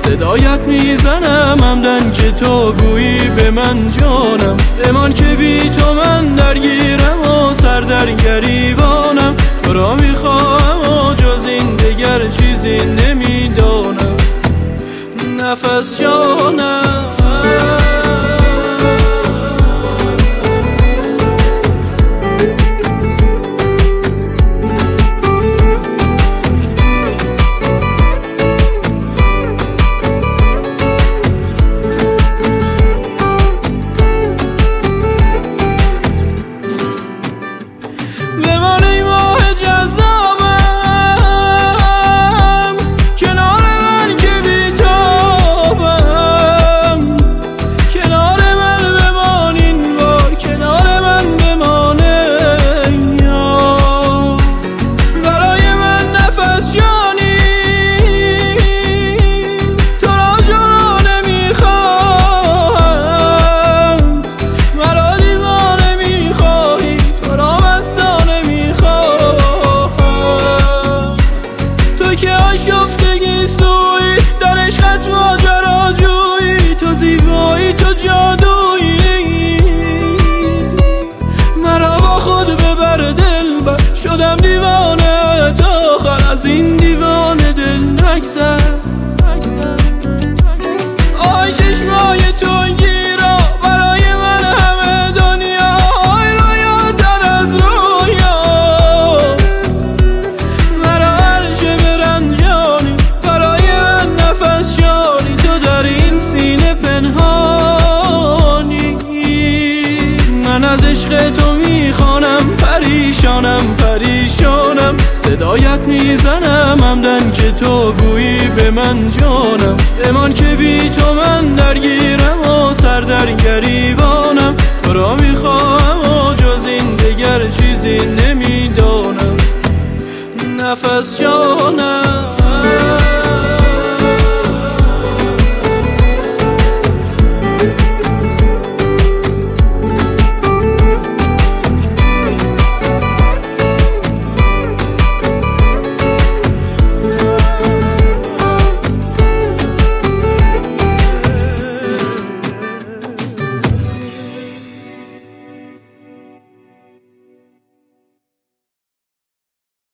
صدایت میزنم همدن که تو گویی به من جانم. بمان که بی تو من درگیرم و سر در گریبانم. تو را میخواهم و جز این دگر چیزی نمیدانم. نفس جانم شفتگی سوی در عشقت ماجراجویی. تو زیبایی تو جادویی مرا با خود ببر دلبر. شدم دیوانه تا آخر از این دیوانه دل نگذر. آی چشمای تو گیرا برای من همه دنیا. آی رویاتر از رویا مرا هرچه برنجانی. برای من نفس شانی تو در این سینه پنهانی. من از عشق تو میخوانم پریشانم پریشانم. صدایت میزنم همدن که تو گویی به من جانم. بمان که بی تو من درگیرم و سر در گریبانم. تو را میخواهم و جز این دگر چیزی نمیدانم. نفس جانم